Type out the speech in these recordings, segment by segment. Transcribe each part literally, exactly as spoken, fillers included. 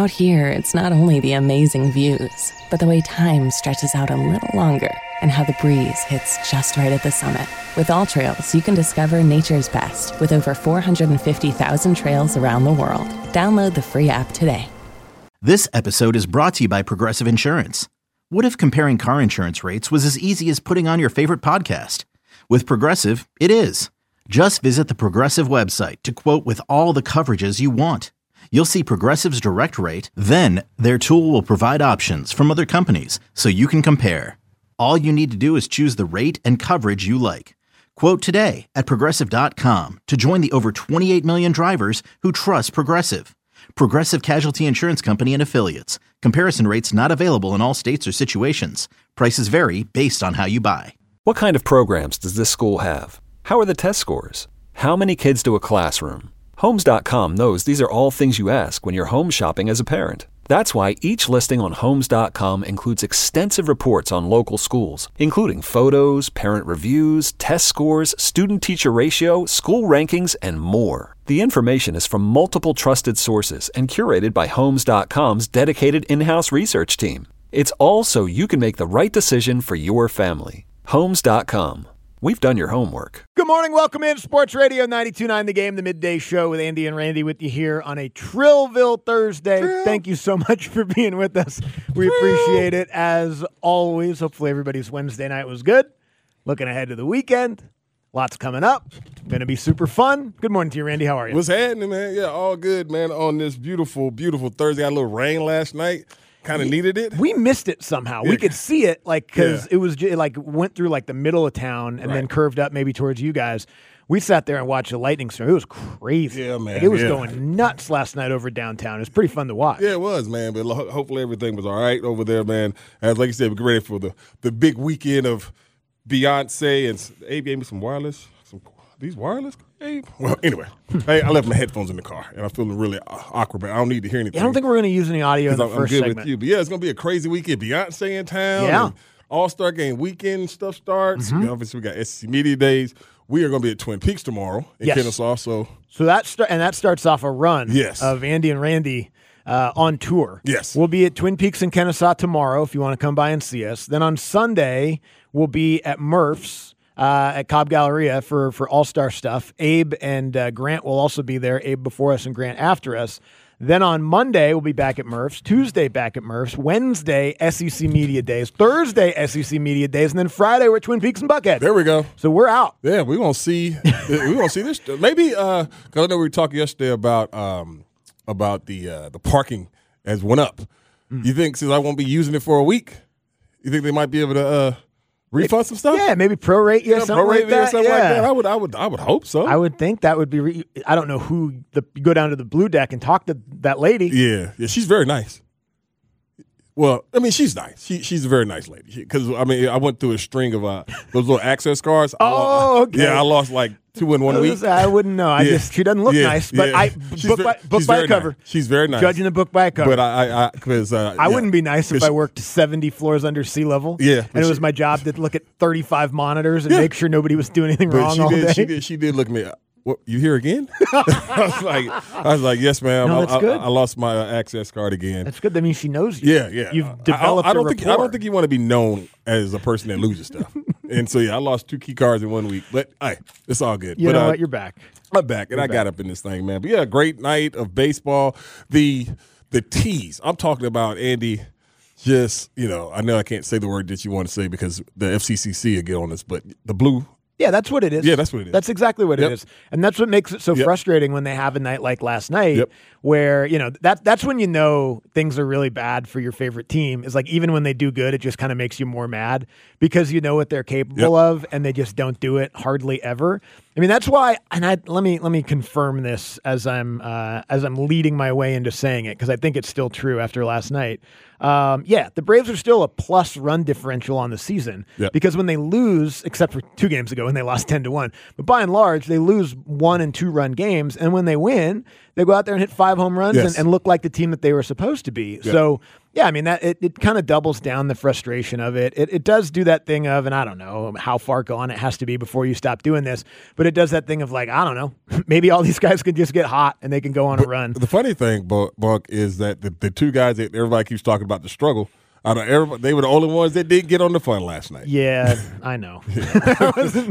Out here, it's not only the amazing views, but the way time stretches out a little longer and how the breeze hits just right at the summit. With All Trails, you can discover nature's best with over four hundred fifty thousand trails around the world. Download the free app today. This episode is brought to you by Progressive Insurance. What if comparing car insurance rates was as easy as putting on your favorite podcast? With Progressive, it is. Just visit the Progressive website to quote with all the coverages you want. You'll see Progressive's direct rate, then their tool will provide options from other companies so you can compare. All you need to do is choose the rate and coverage you like. Quote today at Progressive dot com to join the over twenty-eight million drivers who trust Progressive. Progressive Casualty Insurance Company and Affiliates. Comparison rates not available in all states or situations. Prices vary based on how you buy. What kind of programs does this school have? How are the test scores? How many kids do a classroom? Homes dot com knows these are all things you ask when you're home shopping as a parent. That's why each listing on Homes dot com includes extensive reports on local schools, including photos, parent reviews, test scores, student-teacher ratio, school rankings, and more. The information is from multiple trusted sources and curated by Homes dot com's dedicated in-house research team. It's all so you can make the right decision for your family. Homes dot com. We've done your homework. Good morning. Welcome in Sports Radio ninety-two point nine The Game, the midday show with Andy and Randy with you here on a Trillville Thursday. Trill. Thank you so much for being with us. We Trill. appreciate it as always. Hopefully everybody's Wednesday night was good. Looking ahead to the weekend. Lots coming up. Going to be super fun. Good morning to you, Randy. How are you? What's happening, man? Yeah, all good, man, on this beautiful, beautiful Thursday. Got a little rain last night. Kind of needed it. We missed it somehow. Yeah. We could see it, like, because yeah. it was it, like went through like the middle of town and right. then curved up maybe towards you guys. We sat there and watched the lightning storm. It was crazy. Yeah, man. Like, it was yeah. going nuts last night over downtown. It was pretty fun to watch. Yeah, it was, man. But lo- hopefully everything was all right over there, man. As like you said, we're ready for the the big weekend of Beyonce and Abe gave me some wireless. Some these wireless. Hey, well, anyway, hey, I left my headphones in the car, and I'm feeling really awkward, but I don't need to hear anything. I don't think we're going to use any audio in the I'm, first I'm good segment. with you. But, yeah, it's going to be a crazy weekend. Beyonce in town. Yeah. All-Star Game weekend stuff starts. Mm-hmm. You know, obviously, we got S E C Media Days. We are going to be at Twin Peaks tomorrow in yes. Kennesaw. So, so that start, and that starts off a run yes. of Andy and Randy uh, on tour. Yes. We'll be at Twin Peaks in Kennesaw tomorrow if you want to come by and see us. Then on Sunday, we'll be at Murph's. Uh, at Cobb Galleria for, for all-star stuff. Abe and uh, Grant will also be there. Abe before us and Grant after us. Then on Monday, we'll be back at Murph's. Tuesday, back at Murph's. Wednesday, S E C Media Days. Thursday, S E C Media Days. And then Friday, we're at Twin Peaks and Buckhead. There we go. So we're out. Yeah, we're going to see we're gonna see this. Maybe, because uh, I know we were talking yesterday about um, about the uh, the parking has went up. Mm. You think since I won't be using it for a week, you think they might be able to uh, – refund some stuff? Yeah, maybe prorate you yeah, or something prorate like that. Or something yeah. like that. I would, I would, I would hope so. I would think that would be. Re- I don't know who. The, you go down to the blue deck and talk to that lady. Yeah, yeah, she's very nice. Well, I mean, she's nice. She, she's a very nice lady. Because I mean, I went through a string of uh, those little access cards. Oh, lost, okay. Yeah, I lost like two in one I week. Was, I wouldn't know. I yeah. just she doesn't look yeah, nice, but yeah. I she's book very, by, book by a cover. Nice. She's very nice. Judging the book by a cover. But I, I, because uh, I yeah. wouldn't be nice if I worked seventy floors under sea level. Yeah, and it she, was my job to look at thirty-five monitors and yeah. make sure nobody was doing anything but wrong she all did, day. She did. She did look at me. What, you here again? I was like, I was like, yes, ma'am. No, that's I, good. I, I lost my uh, access card again. That's good. That means she knows you. Yeah, yeah. You've developed I, I don't a think rapport. I don't think you want to be known as a person that loses stuff. And so yeah, I lost two key cards in one week, but hey, it's all good. You but, know uh, what? You're back. I'm back, and You're I back. got up in this thing, man. But yeah, great night of baseball. The the tease. I'm talking about, Andy. Just you know, I know I can't say the word that you want to say because the F C C C will get on this, but the blue. Yeah, that's what it is. Yeah, that's what it is. That's exactly what yep. it is. And that's what makes it so yep. frustrating when they have a night like last night yep. where, you know, that that's when you know things are really bad for your favorite team. Is like even when they do good, it just kind of makes you more mad because you know what they're capable yep. of and they just don't do it hardly ever. I mean, that's why, and I let me let me confirm this as I'm uh, as I'm leading my way into saying it because I think it's still true after last night. Um, yeah, the Braves are still a plus run differential on the season yep. because when they lose, except for two games ago when they lost ten to one. But by and large, they lose one and two run games. And when they win, they go out there and hit five home runs yes. and, and look like the team that they were supposed to be. Yeah. So, yeah, I mean, that it, it kind of doubles down the frustration of it. it. It does do that thing of, and I don't know how far gone it has to be before you stop doing this, but it does that thing of like, I don't know, maybe all these guys can just get hot and they can go on but a run. The funny thing, Buck, is that the, the two guys that everybody keeps talking about the struggle, I don't everybody, they were the only ones that didn't get on the fun last night. Yeah, I know. I,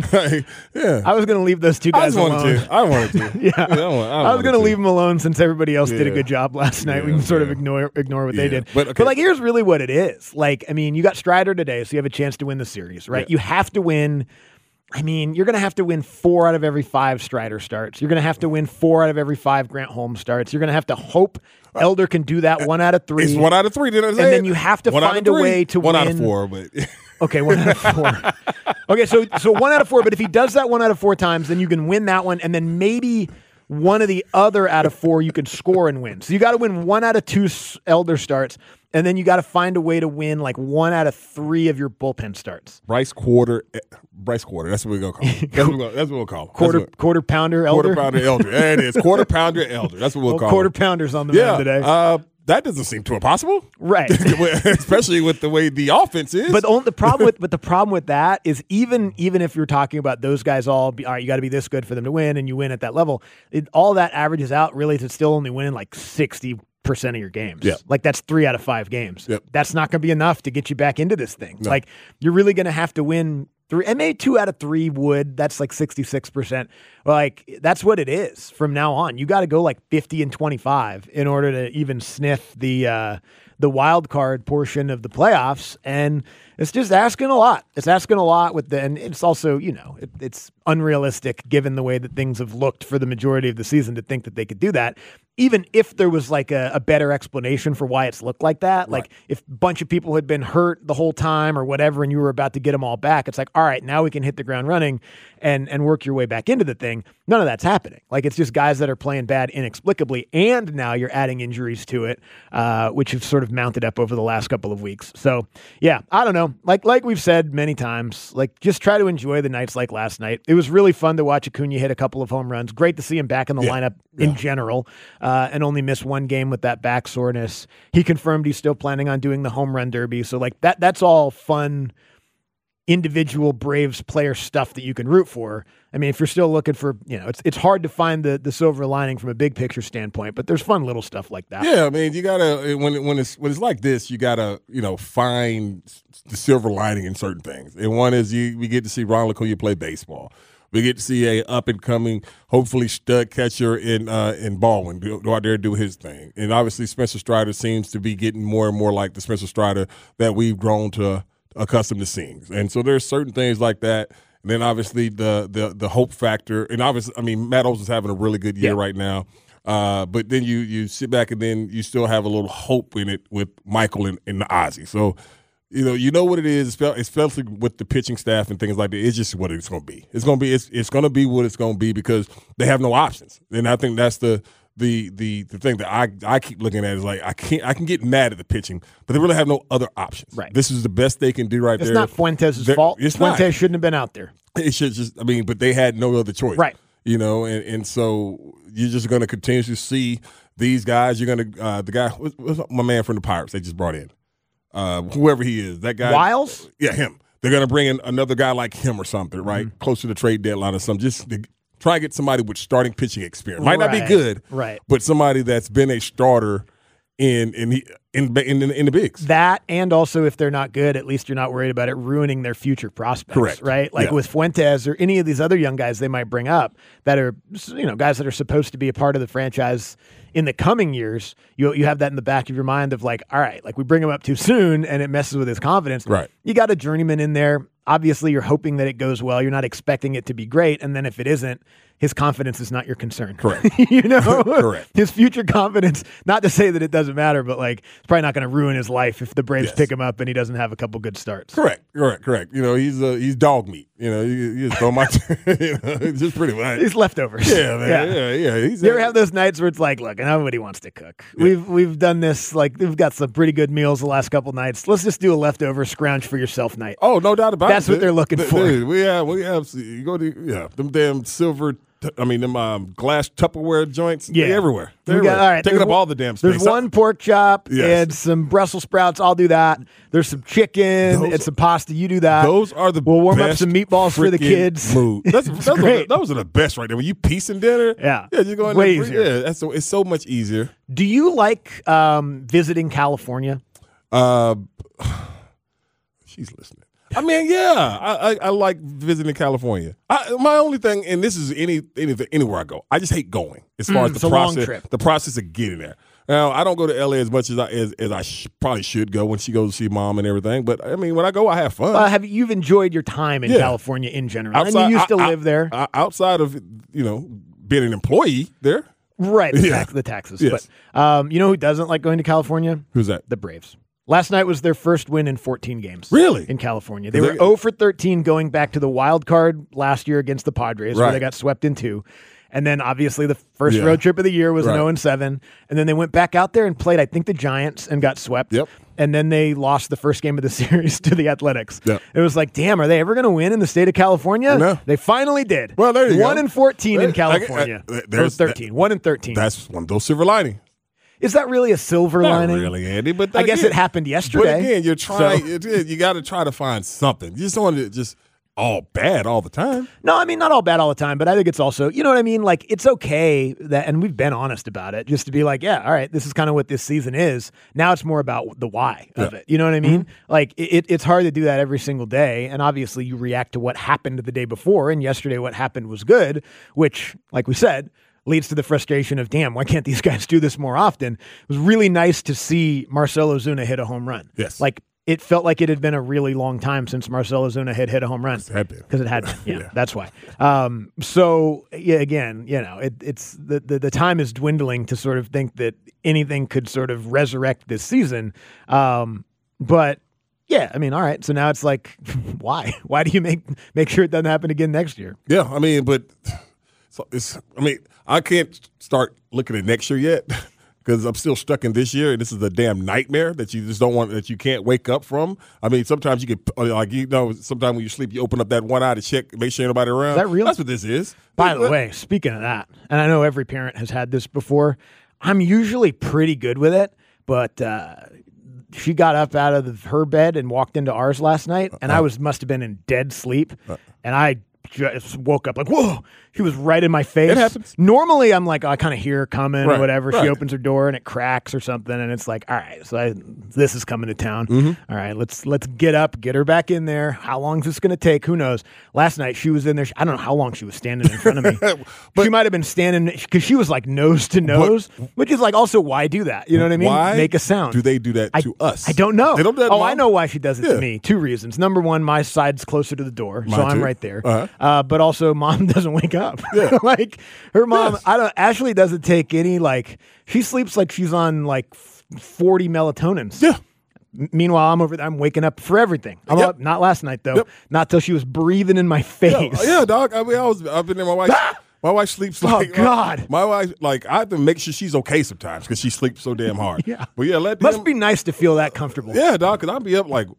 yeah. I was going to leave those two guys I alone. Wanted to. I wanted to. yeah. yeah, I, want, I, I was going to leave them alone since everybody else yeah. did a good job last night. Yeah, we can sort yeah. of ignore ignore what yeah. they did. But, okay. but like, here's really what it is. Like, I mean, you got Strider today, so you have a chance to win the series, right? Yeah. You have to win. I mean, you're going to have to win four out of every five Strider starts. You're going to have to win four out of every five Grant Holmes starts. You're going to have to hope Elder can do that one out of three. It's one out of three. Did I say and then it? you have to one find a way to one win. One out of four, but okay, one out of four. Okay, so so one out of four. But if he does that one out of four times, then you can win that one, and then maybe one of the other out of four you can score and win. So you got to win one out of two Elder starts. And then you got to find a way to win like one out of three of your bullpen starts. Bryce Quarter, Bryce Quarter. That's what we're gonna call him. That's what, that's what we'll call him. Quarter what, quarter pounder Elder. Quarter pounder Elder. There it is. Quarter pounder Elder. That's what we'll, well call quarter him. Quarter pounders on the yeah, mound today. Uh, that doesn't seem too impossible, right? Especially with the way the offense is. But the, the problem with but the problem with that is even even if you're talking about those guys all, be, all right, you got to be this good for them to win, and you win at that level. It, all that averages out really to still only winning like sixty percent of your games. Yep. Like that's three out of five games. Yep. That's not going to be enough to get you back into this thing. No. Like you're really going to have to win three, and maybe two out of three would. That's like sixty-six percent. Like that's what it is from now on. You got to go like fifty and twenty-five in order to even sniff the uh, the wild card portion of the playoffs, and it's just asking a lot. It's asking a lot with the, and it's also, you know, it, it's unrealistic given the way that things have looked for the majority of the season to think that they could do that. Even if there was like a, a better explanation for why it's looked like that, like right. if a bunch of people had been hurt the whole time or whatever, and you were about to get them all back, it's like, all right, now we can hit the ground running and and work your way back into the thing. None of that's happening. Like it's just guys that are playing bad inexplicably, and now you're adding injuries to it, uh, which have sort of mounted up over the last couple of weeks. So yeah, I don't know. Like like we've said many times, like just try to enjoy the nights like last night. It was really fun to watch Acuna hit a couple of home runs. Great to see him back in the yeah. lineup yeah. in general. Uh, and only missed one game with that back soreness. He confirmed he's still planning on doing the home run derby. So like that, that's all fun individual Braves player stuff that you can root for. I mean, if you're still looking for, you know, it's it's hard to find the the silver lining from a big picture standpoint, but there's fun little stuff like that. Yeah, I mean, you gotta when when it's when it's like this, you gotta you know find the silver lining in certain things. And one is you we get to see Ronald Acuna play baseball. We get to see a up and coming, hopefully stud catcher in uh, in Baldwin go, go out there and do his thing. And obviously Spencer Strider seems to be getting more and more like the Spencer Strider that we've grown to accustomed to seeing. And so there's certain things like that. And then obviously the the the hope factor. And obviously, I mean, Matt Olson's having a really good year yeah. right now. Uh, but then you you sit back and then you still have a little hope in it with Michael and, and the Ozzy. So You know, you know what it is, especially with the pitching staff and things like that. It's just what it's going to be. It's going to be. It's, it's going to be what it's going to be because they have no options. And I think that's the the the the thing that I I keep looking at is like I can't I can get mad at the pitching, but they really have no other options. Right. This is the best they can do right it's there. It's not Fuentes' They're, fault. It's Fuentes not. shouldn't have been out there. It should just. I mean, but they had no other choice. Right. You know, and, and so you're just going to continue to see these guys. You're going to uh, the guy, what's, what's my man from the Pirates they just brought in. Uh, whoever he is, that guy. Wiles? Yeah, him. They're going to bring in another guy like him or something, right? Mm-hmm. Close to the trade deadline or something. Just to try and get somebody with starting pitching experience. Might right. not be good, right? But somebody that's been a starter in in the in in, in, in the bigs. That, and also if they're not good, at least you're not worried about it ruining their future prospects. Correct. Right? Like yeah. with Fuentes or any of these other young guys they might bring up that are, you know, guys that are supposed to be a part of the franchise in the coming years, you you have that in the back of your mind of like, all right, like we bring him up too soon and it messes with his confidence. Right. You got a journeyman in there. Obviously, you're hoping that it goes well. You're not expecting it to be great. And then if it isn't, his confidence is not your concern. Correct. you know, Correct. His future confidence, not to say that it doesn't matter, but like it's probably not going to ruin his life if the Braves Yes. pick him up and he doesn't have a couple good starts. Correct, correct, correct. You know, he's uh, he's dog meat. You know, you, you just throw my, you know, it's just pretty much. He's leftovers. Yeah, man. Yeah, yeah. He's, You ever have those nights where it's like, look, nobody wants to cook. Yeah. We've we've done this, like we've got some pretty good meals the last couple nights. Let's just do a leftover scrounge for yourself night. Oh, no doubt about That's it. That's what they're looking Dude, for. Dude, we have, we have, you go to, yeah, them damn silver, t- I mean, them um, glass Tupperware joints. Yeah. They're everywhere. They're We got, everywhere. all right, Taking up one, all the damn space. There's one pork chop Yes. and some Brussels sprouts. I'll do that. There's some chicken Those- and some pasta. You do that. Those are the We'll warm up best some meatballs for the freaking kids. Mood. That's, that's what, great. those are the best right there. When you piecing dinner, Yeah. yeah, just go in Way there. easier. Yeah, that's so, it's so much easier. Do you like um, visiting California? Uh, she's listening. I mean, yeah, I, I, I like visiting California. I, my only thing, and this is any, any anywhere I go, I just hate going as far Mm, as it's the a long process, trip. the process of getting there. Now, I don't go to L A as much as I as, as I sh- probably should go when she goes to see mom and everything. But I mean, when I go, I have fun. Uh, have you, you've enjoyed your time in Yeah. California in general? and you used to I- live there, I- outside of you know being an employee there. right? The, Yeah. tax, the taxes. Yes. But um, you know who doesn't like going to California? Who's that? The Braves. Last night was their first win in fourteen games. Really? In California. They Is were that- zero for thirteen going back to the wild card last year against the Padres, where Right. they got swept in two. And then obviously the first Yeah. road trip of the year was Right. an oh and seven. And then they went back out there and played, I think, the Giants and got swept. Yep. And then they lost the first game of the series to the Athletics. Yep. It was like, damn, are they ever going to win in the state of California? No. They finally did. Well, there you go. one and fourteen in There- I- I- California. I- Or there's- thirteen. one and thirteen. That's one of those silver linings. Is that really a silver Not lining? really, Andy. But I guess again- it happened yesterday. But again, you're trying. So- it is- you got to try to find something. You just don't want to just all bad all the time. No, I mean, not all bad all the time, but I think it's also, you know what I mean? Like, it's okay that, and we've been honest about it, just to be like, yeah, all right, this is kind of what this season is. Now it's more about the why of Yeah. it. You know what I mean? Mm-hmm. Like, it, it's hard to do that every single day. And obviously, you react to what happened the day before. And yesterday, what happened was good, which, like we said, leads to the frustration of, damn, why can't these guys do this more often? It was really nice to see Marcell Ozuna hit a home run. Yes. Like, it felt like it had been a really long time since Marcell Ozuna had hit a home run. It had been. Because it had been. Yeah, Yeah. that's why. Um, so, yeah, again, you know, it, it's the, the, the time is dwindling to sort of think that anything could sort of resurrect this season. Um, but, yeah, I mean, all right. So now it's like, why? Why do you make make sure it doesn't happen again next year? Yeah, I mean, but so it's. I mean, I can't start looking at next year yet because I'm still stuck in this year, and this is a damn nightmare that you just don't want, that you can't wake up from. I mean, sometimes you get like you know, sometimes when you sleep, you open up that one eye to check, make sure ain't nobody around. Is that real? That's what this is. By the way, speaking of that, and I know every parent has had this before, I'm usually pretty good with it, but uh, she got up out of the, her bed and walked into ours last night, and I was must have been in dead sleep, and I just woke up like, whoa, she was right in my face. It happens. Normally, I'm like, oh, I kind of hear her coming or Right, whatever. She right. opens her door and it cracks or something, and it's like, all right, so I, this is coming to town. Mm-hmm. All right, let's let's get up, get her back in there. How long is this going to take? Who knows? Last night she was in there. I don't know how long she was standing in front of me. But- she might have been standing because she was like nose to nose, which is like also why do that? You know what I mean? Why Make a sound. do they do that I, to us? I don't know. They don't do that to oh, I Mom? know why she does it Yeah. to me. Two reasons. Number one, my side's closer to the door, so Mine I'm too. right there. Uh-huh. Uh, but also, mom doesn't wake up. Yeah. like her mom, Yes. I don't. Ashley doesn't take any like. She sleeps like she's on like f- forty melatonins. Yeah. M- Meanwhile, I'm over there. I'm waking up for everything. I'm Yep. up, not last night though. Yep. Not till she was breathing in my Yeah, face. yeah, dog. I mean, I was. I've been there. My wife. My wife sleeps Oh, like God. My wife, like, I have to make sure she's okay sometimes because she sleeps so damn hard. Yeah. but yeah, let Must them, be nice to feel that comfortable. Yeah, dog. Because I'll be up like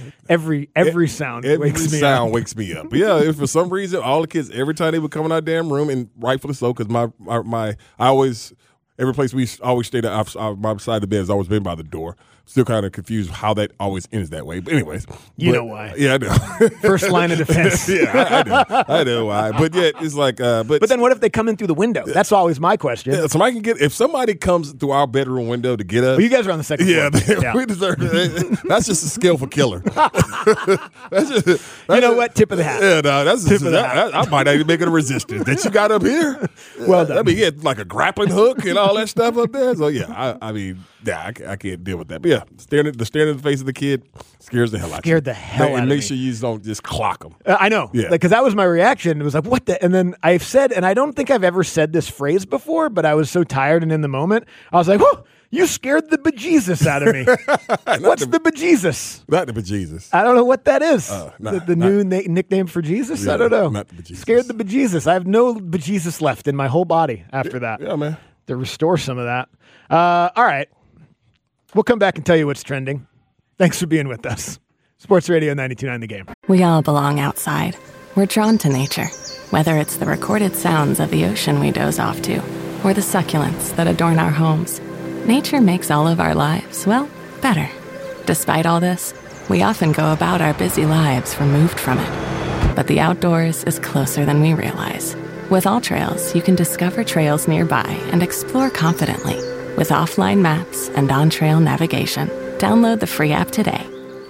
Every every sound every wakes me sound up. wakes me up. But yeah, if for some reason all the kids every time they would come in our damn room, and rightfully so, because my, my my I always every place we always stayed at uh, my side of the bed has always been by the door. Still kind of confused how that always ends that way. But anyways, You but- know why. Yeah, I know. First line of defense. yeah, I, I know. I know why. But yeah, it's like, uh, but But then what if they come in through the window? That's always my question. yeah, somebody can get if somebody comes through our bedroom window to get us. Well, you guys are on the second yeah, floor. they- we deserve it. That's just a skillful killer. that's just, that's You know just- what? Tip of the hat. Yeah, no, that's Tip just, of the that, hat. I might not even make it a resistance that you got up here. Well done. I mean, he had like a grappling hook and all all that stuff up there. So yeah, I, I mean, yeah, I, I can't deal with that. But yeah, staring at the staring at the face of the kid scares the hell out of you. Scared the hell and out of me. And make sure you don't just clock them. Uh, I know, yeah, because that was my reaction. It was like, what the? And then I've said, and I don't think I've ever said this phrase before, but I was so tired and in the moment, I was like, whoa. You scared the bejesus out of me. What's the, the bejesus? Not the bejesus. I don't know what that is. Uh, nah, the the not, new na- nickname for Jesus? Yeah, I don't know. Not the bejesus. Scared the bejesus. I have no bejesus left in my whole body after that. Yeah, man. To restore some of that. Uh, all right. We'll come back and tell you what's trending. Thanks for being with us. Sports Radio ninety-two point nine The Game. We all belong outside. We're drawn to nature, whether it's the recorded sounds of the ocean we doze off to, or the succulents that adorn our homes. Nature makes all of our lives, well, better. Despite all this, we often go about our busy lives removed from it. But the outdoors is closer than we realize. With All Trails, you can discover trails nearby and explore confidently. With offline maps and on-trail navigation, download the free app today.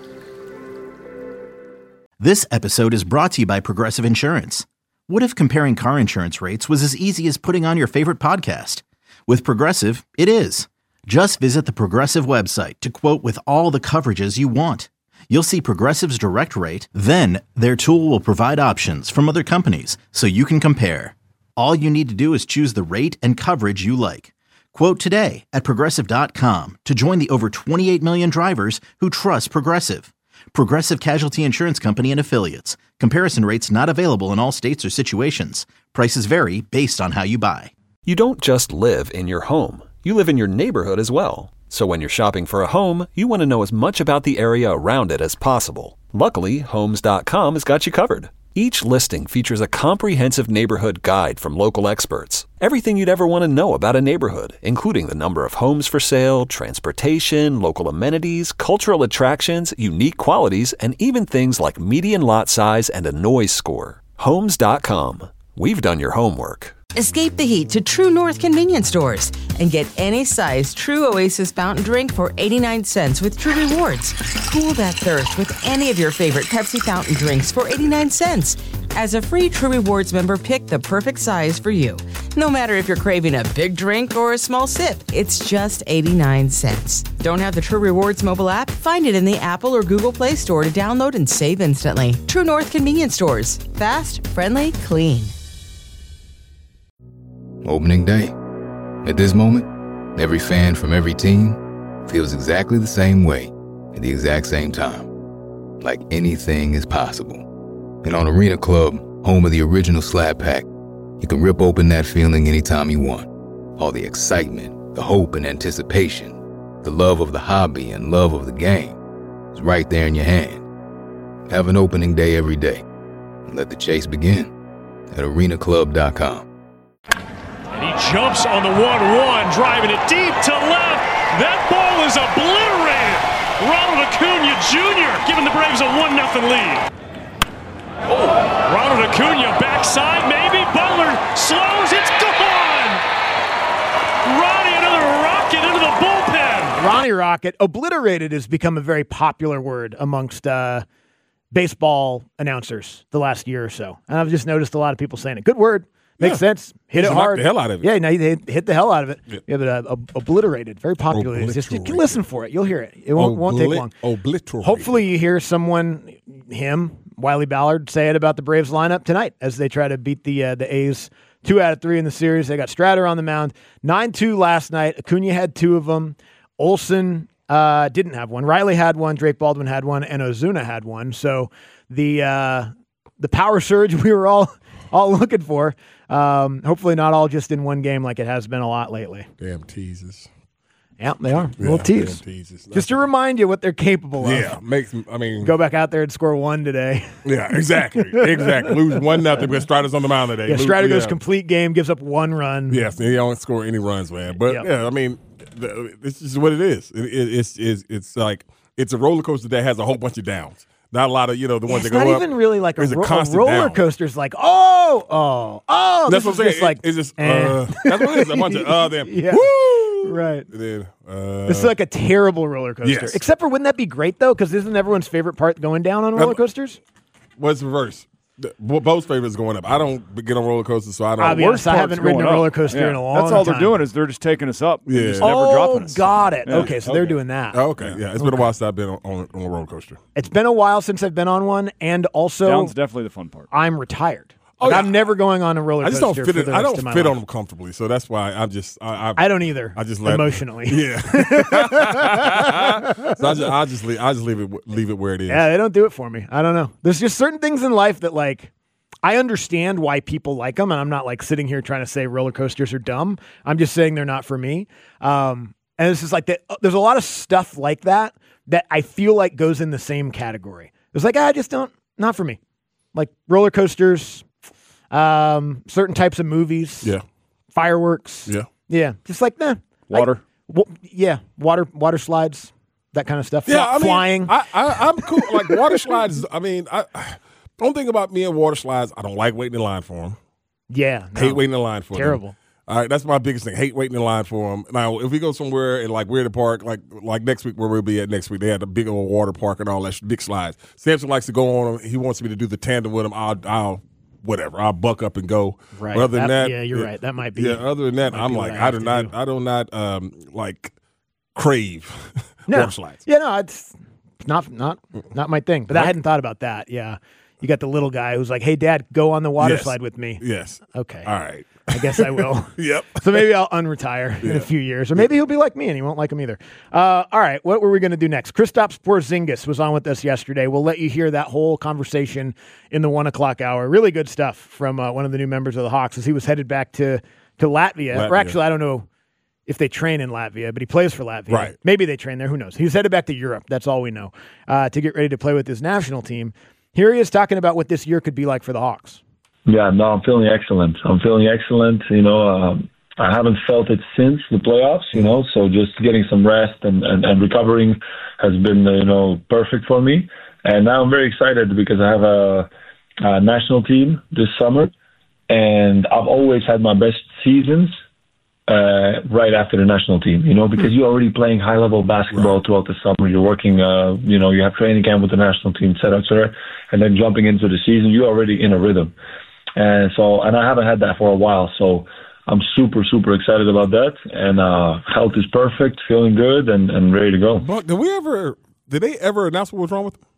This episode is brought to you by Progressive Insurance. What if comparing car insurance rates was as easy as putting on your favorite podcast? With Progressive, it is. Just visit the Progressive website to quote with all the coverages you want. You'll see Progressive's direct rate, then their tool will provide options from other companies so you can compare. All you need to do is choose the rate and coverage you like. Quote today at Progressive dot com to join the over twenty-eight million drivers who trust Progressive. Progressive Casualty Insurance Company and Affiliates. Comparison rates not available in all states or situations. Prices vary based on how you buy. You don't just live in your home. You live in your neighborhood as well. So when you're shopping for a home, you want to know as much about the area around it as possible. Luckily, Homes dot com has got you covered. Each listing features a comprehensive neighborhood guide from local experts. Everything you'd ever want to know about a neighborhood, including the number of homes for sale, transportation, local amenities, cultural attractions, unique qualities, and even things like median lot size and a noise score. Homes dot com. We've done your homework. Escape the heat to True North convenience stores and get any size True Oasis fountain drink for eighty-nine cents with True Rewards. Cool that thirst with any of your favorite Pepsi fountain drinks for eighty-nine cents. As a free True Rewards member, pick the perfect size for you. No matter if you're craving a big drink or a small sip, it's just eighty-nine cents. Don't have the True Rewards mobile app? Find it in the Apple or Google Play Store to download and save instantly. True North convenience stores. Fast, friendly, clean. Opening day. At this moment, every fan from every team feels exactly the same way at the exact same time. Like anything is possible. And on Arena Club, home of the original Slab Pack, you can rip open that feeling anytime you want. All the excitement, the hope and anticipation, the love of the hobby and love of the game is right there in your hand. Have an opening day every day. And let the chase begin at arena club dot com. And he jumps on the one one, driving it deep to left. That ball is obliterated. Ronald Acuna Junior giving the Braves a one nothing lead. Oh, Ronald Acuna backside, maybe. Butler slows, it's gone. Ronnie, another rocket into the bullpen. Ronnie Rocket. Obliterated has become a very popular word amongst uh, baseball announcers the last year or so. And I've just noticed a lot of people saying it. Good word. Makes yeah. sense. Hit Just it hard. Knock the hell out of it. Yeah, no, they hit the hell out of it. Yeah, yeah but uh, ob- obliterated. Very popular. It's just, you can listen for it. You'll hear it. It won't, Obli- won't take long. Obliterated. Hopefully you hear someone, him, Wiley Ballard, say it about the Braves lineup tonight as they try to beat the uh, the A's two out of three in the series. They got Stratter on the mound. nine two last night. Acuna had two of them. Olsen uh, didn't have one. Riley had one. Drake Baldwin had one. And Ozuna had one. So the uh, the power surge we were all all looking for. Um, hopefully not all just in one game like it has been a lot lately. Damn teasers. Yeah, they are. Yeah, Little tease. teasers. Just to remind you what they're capable of. Yeah, makes. I mean, Go back out there and score one today. Yeah, exactly, exactly. Lose one nothing because Strader's on the mound today. Yeah, Lose, Strader goes yeah. complete game, gives up one run. Yes, he don't score any runs, man. But Yep. yeah, I mean, the, this is what it is. It, it, it's, it's it's like it's a roller coaster that has a whole bunch of downs. Not a lot of you know the ones It's that go not up. even really like a, There's a ro- a constant roller down. coaster's like, oh, oh, oh. That's this what I'm is saying. just like, It- it's just eh. uh, that's what it is. A bunch of uh, then Yeah. woo, Right. And then uh, This is like a terrible roller coaster. Yes. Except for, wouldn't that be great, though? Because isn't everyone's favorite part going down on roller coasters? what's reverse? The, Bo's favorite is going up. I don't get on roller coasters, so I don't. I'll be honest, I haven't ridden a roller coaster yeah. in a long That's all time. they're doing is they're just taking us up. Yeah. Just never oh, dropping us. got it. Yeah. Okay, so Okay. they're doing that. Oh, okay, yeah. It's been Okay. a while since I've been on, on, on a roller coaster. It's been a while since I've been on one, and also Down's definitely the fun part. I'm retired. Oh, Like, yeah. I'm never going on a roller I coaster. just don't fit for it. the I rest don't of my fit life. on them comfortably, so that's why I'm just. I, I, I don't either. I just let emotionally. Yeah. so I just, I just leave. I just leave it. Leave it where it is. Yeah, they don't do it for me. I don't know. There's just certain things in life that, like, I understand why people like them, and I'm not like sitting here trying to say roller coasters are dumb. I'm just saying they're not for me. Um, and it's just like that. There's a lot of stuff like that that I feel like goes in the same category. It's like ah, I just don't. Not for me. Like roller coasters, um, certain types of movies, Yeah. fireworks, Yeah. yeah, just like nah. Water. I, w- yeah, water, water slides, that kind of stuff. Yeah. Fly- I mean, flying. I, I, I'm cool. Like water slides. I mean, I. Don't think about me and water slides. I don't like waiting in line for them. yeah, no. Hate waiting in line for them. Terrible. All right, that's my biggest thing. Hate waiting in line for them. Now, if we go somewhere and like we're at the park, like like next week where we'll be at next week, they had a big old water park and all that sh- big slides. Samson likes to go on them. He wants me to do the tandem with him. I'll, I'll whatever. I'll buck up and go. Right. But other than That- that, yeah, you're right. That might be- Yeah. Other than that, might I'm be what like, I I have do to not, do. I do not um like crave No. water slides. Yeah, no, it's not not not my thing. But I hadn't thought about that. Yeah. You got the little guy who's like, "Hey, Dad, go on the water Yes. slide with me." Yes. Okay. All right. I guess I will. Yep. So maybe I'll unretire in a few years, or maybe he'll be like me and he won't like him either. Uh, all right, what were we going to do next? Kristaps Porzingis was on with us yesterday. We'll let you hear that whole conversation in the one o'clock hour. Really good stuff from uh, one of the new members of the Hawks as he was headed back to to Latvia. Latvia. Or actually, I don't know if they train in Latvia, but he plays for Latvia. Right. Maybe they train there. Who knows? He's headed back to Europe. That's all we know uh, to get ready to play with his national team. Here he is talking about what this year could be like for the Hawks. Yeah, no, I'm feeling excellent. I'm feeling excellent. You know, um, I haven't felt it since the playoffs, you know, so just getting some rest and, and, and recovering has been, uh, you know, perfect for me. And now I'm very excited because I have a, a national team this summer, and I've always had my best seasons uh, right after the national team, you know, because you're already playing high-level basketball throughout the summer. You're working, uh, you know, you have training camp with the national team, et cetera, et cetera, and then jumping into the season, you're already in a rhythm. And so, and I haven't had that for a while, so I'm super, super excited about that. And uh, health is perfect, feeling good, and, and ready to go. But did we ever? Did they ever announce what was wrong with him?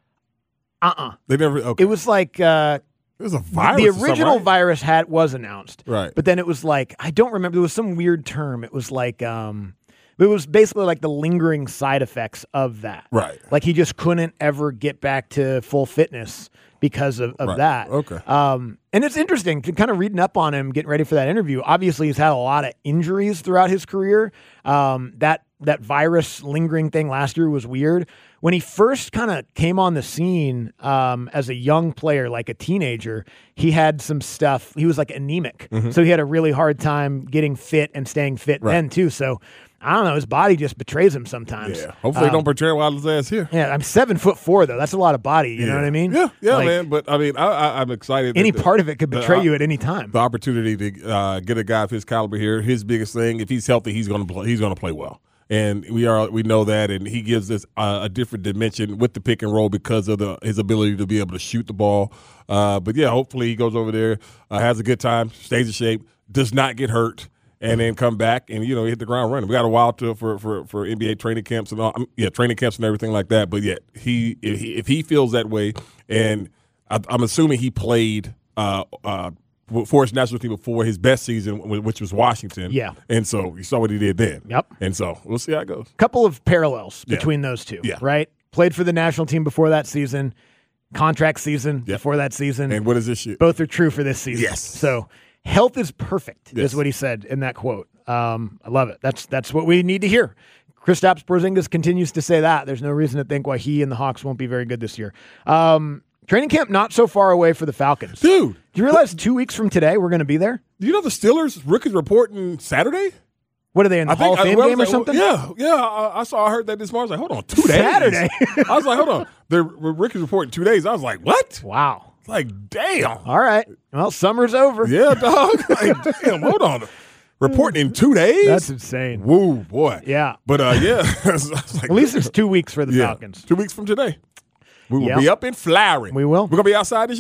Uh-uh. They never. Okay. It was like uh, It was a virus. the or something, original right? virus had was announced, Right. But then it was like I don't remember. There was some weird term. It was like um, it was basically like the lingering side effects of that. Right. Like he just couldn't ever get back to full fitness because of, of Right. that. Okay. Um, and it's interesting to kind of reading up on him, getting ready for that interview. Obviously, he's had a lot of injuries throughout his career. Um, that that virus lingering thing last year was weird. When he first kind of came on the scene um, as a young player, like a teenager, he had some stuff. He was like anemic. Mm-hmm. So he had a really hard time getting fit and staying fit Right. then, too. So I don't know. His body just betrays him sometimes. Yeah. Hopefully, they Um, don't portray while his ass here. Yeah, I'm seven foot four, though. That's a lot of body. You know what I mean? Yeah, yeah, Like, man. But I mean, I, I, I'm excited. Any that the- part of it could the- betray uh, you at any time. The opportunity to uh, get a guy of his caliber here. His biggest thing, if he's healthy, he's going to play. He's going to play well. And we are we know that, and he gives us uh, a different dimension with the pick and roll because of the his ability to be able to shoot the ball. Uh, but yeah, hopefully he goes over there, uh, has a good time, stays in shape, does not get hurt, and then come back and you know hit the ground running. We got a while to for for, for N B A training camps and all, um, yeah, training camps and everything like that. But yeah, he if he, if he feels that way, and I, I'm assuming he played. Uh, uh, for his national team before his best season, which was Washington. Yeah. And so you saw what he did then. Yep. And so we'll see how it goes. Couple of parallels Yeah. between those two, Yeah. right? Played for the national team before that season, contract season Yeah. before that season. And what is this shit? Both are true for this season. Yes. So health is perfect, Yes. is what he said in that quote. Um, I love it. That's that's what we need to hear. Kristaps Porzingis continues to say that. There's no reason to think why he and the Hawks won't be very good this year. Um, training camp not so far away for the Falcons. Dude. Do you realize two weeks from today we're going to be there? Do you know the Steelers rookies reporting Saturday? What are they in the I Hall of I- Fame well, I game or was like, something? Yeah, yeah. I, I saw. I heard that this morning. I was like, hold on, two days. Saturday. I was like, hold on. The rookies reporting two days. I was like, what? Wow. Like, damn. All right. Well, summer's over. Yeah, dog. Like, damn. Hold on. Reporting in two days. That's insane. Woo, boy. Yeah. But uh, yeah. I was like, At least it's two weeks for the yeah, Falcons. Two weeks from today. We will Yep. be up in Flowery. We will. We're gonna be outside this year.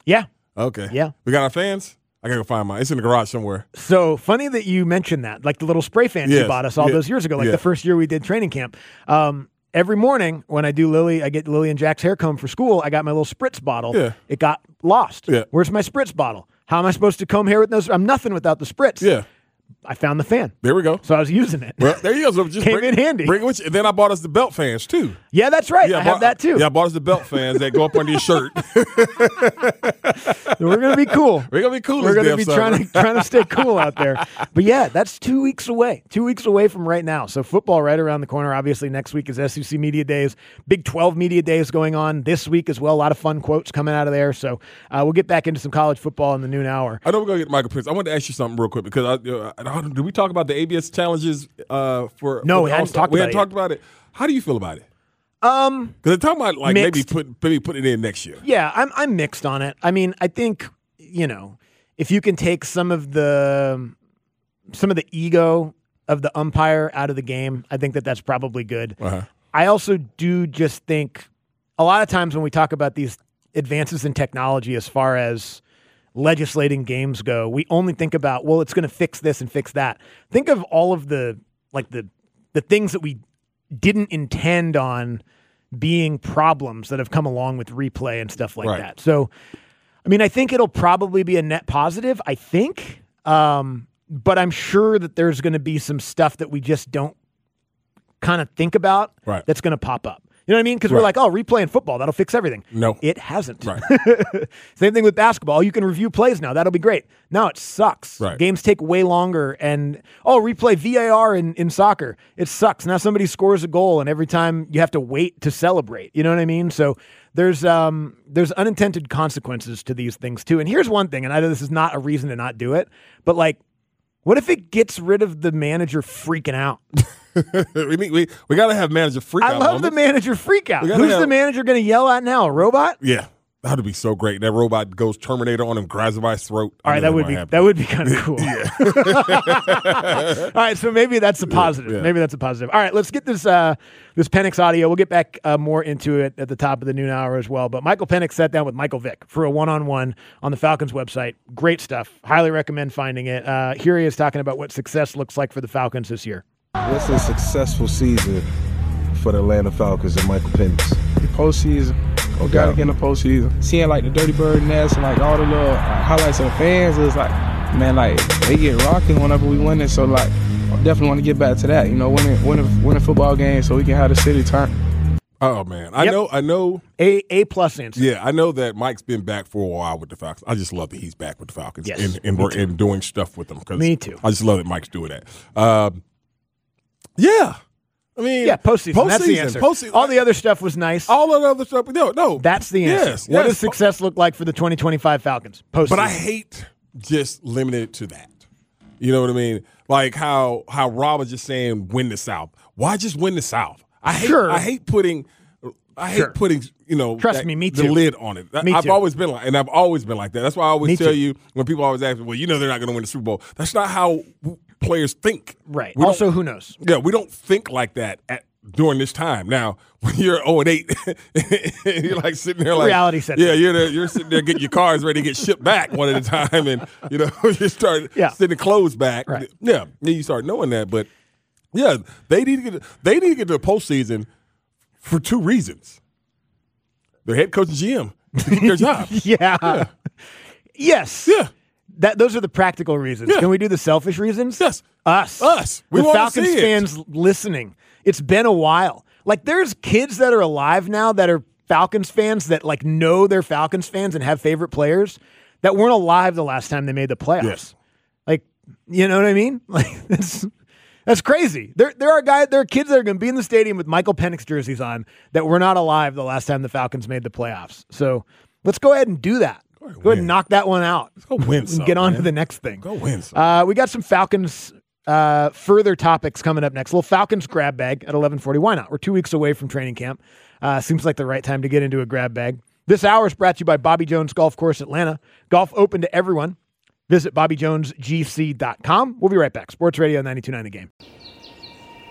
Yeah. Okay. Yeah. We got our fans? I got to go find mine. It's in the garage somewhere. So funny that you mentioned that, like the little spray fans Yes. you bought us all Yeah. those years ago, like Yeah. the first year we did training camp. Um, every morning when I do Lily, I get Lily and Jack's hair comb for school, I got my little spritz bottle. Yeah. It got lost. Yeah. Where's my spritz bottle? How am I supposed to comb hair with those? I'm nothing without the spritz. Yeah. I found the fan. There we go. So I was using it. Well, there you go. So just Came bring, in handy. Bring it with you. And then I bought us the belt fans, too. Yeah, that's right. Yeah, I, I have bought- that too. Yeah, I bought us the belt fans that go up under your shirt. We're gonna be cool. We're going to be cool. We're this going to damn be summer. trying to trying to stay cool out there. But yeah, that's two weeks away. Two weeks away from right now. So football right around the corner. Obviously, next week is S E C Media Days. Big twelve Media Days going on this week as well. A lot of fun quotes coming out of there. So uh, we'll get back into some college football in the noon hour. I know we're going to get Michael Penix. I wanted to ask you something real quick because I, uh, I don't, did we talk about the A B S challenges uh, for No, for we the hadn't All-Star? talked We about hadn't it talked about it. How do you feel about it? Um, Because they're talking about like maybe Mixed. put maybe put it in next year. Yeah, I'm I'm mixed on it. I mean, I think, you know, if you can take some of the some of the ego of the umpire out of the game, I think that that's probably good. Uh-huh. I also do just think a lot of times when we talk about these advances in technology as far as legislating games go, we only think about, well, it's going to fix this and fix that. Think of all of the like the the things that we didn't intend on being problems that have come along with replay and stuff like Right. that. So, I mean, I think it'll probably be a net positive, I think. Um, but I'm sure that there's going to be some stuff that we just don't kind of think about Right. that's going to pop up. You know what I mean? Because we're Right. like, oh, replay in football, that'll fix everything. No. It hasn't. Right. Same thing with basketball. You can review plays now. That'll be great. No, it sucks. Right. Games take way longer. And, oh, replay V A R in, in soccer. It sucks. Now somebody scores a goal, and every time you have to wait to celebrate. You know what I mean? So there's um there's unintended consequences to these things, too. And here's one thing, and I know this is not a reason to not do it, but, like, what if it gets rid of the manager freaking out? we need, we we got to have manager freak I out love the moments. manager freak out. We Who's gotta the have- manager going to yell at now? A robot? Yeah. That would be so great. That robot goes Terminator on him, grabs him by his throat. All right, that would be that would be kind of cool. All right, so maybe that's a positive. Yeah, yeah. Maybe that's a positive. All right, let's get this uh, this Penix audio. We'll get back uh, more into it at the top of the noon hour as well. But Michael Penix sat down with Michael Vick for a one-on-one on the Falcons website. Great stuff. Highly recommend finding it. Uh, here he is talking about what success looks like for the Falcons this year. What's a successful season for the Atlanta Falcons and Michael Penix? The postseason. We Okay. gotta get in the postseason. Seeing like the Dirty Bird nest and like all the little like, highlights of the fans, it was like, man, like they get rocking whenever we win it. So like, I definitely want to get back to that. You know, winning, winning, winning football games so we can have the city turn. Oh man, I Yep. know, I know. A A plus answer. Yeah, I know that Mike's been back for a while with the Falcons. I just love that he's back with the Falcons Yes, and and, me we're, and doing stuff with them. 'cause Me too. I just love that Mike's doing that. Um, yeah, I mean, Yeah, postseason. That's the answer. Postseason. All the other stuff was nice. all of the other stuff. No, no, That's the answer. Yes, what yes. does success look like for the twenty twenty-five Falcons? Postseason. But I hate just limited it to that. You know what I mean? Like how how Rob was just saying, win the South. Why just win the South? I hate Sure. I hate putting I hate Sure. putting you know Trust that- me, me the too. lid on it. Me I've too. always been like, and I've always been like that. That's why I always Me tell too. you when people always ask me, well, you know they're not going to win the Super Bowl. That's not how players think. Right. We don't- Also, who knows? Yeah, we don't think like that at during this time. Now, when you're oh and eight, you're like sitting there like Reality sets Yeah, in. you're there, you're sitting there getting your cars ready to get shipped back one at a time, and you know you start Yeah. sending clothes back. Right. Yeah, then you start knowing that. But yeah, they need to get they need to get to the postseason for two reasons. Their head coach and G M to keep their job. Yeah. Yes. Yeah. That those are the practical reasons. Yeah. Can we do the selfish reasons? Yes. Us. Us. We the wanna Falcons see it. fans listening. It's been a while. Like there's kids that are alive now that are Falcons fans that like know they're Falcons fans and have favorite players that weren't alive the last time they made the playoffs. Yes. Like, you know what I mean? Like that's that's crazy. There there are guys there are kids that are going to be in the stadium with Michael Penix jerseys on that were not alive the last time the Falcons made the playoffs. So, let's go ahead and do that. Go ahead, win. and knock that one out. Let's go win and some, get on man. to the next thing. Go win some. Uh, we got some Falcons uh, further topics coming up next. A little Falcons grab bag at eleven forty. Why not? We're two weeks away from training camp. Uh, seems like the right time to get into a grab bag. This hour is brought to you by Bobby Jones Golf Course Atlanta. Golf open to everyone. Visit bobby jones g c dot com. We'll be right back. Sports Radio ninety-two point nine The Game.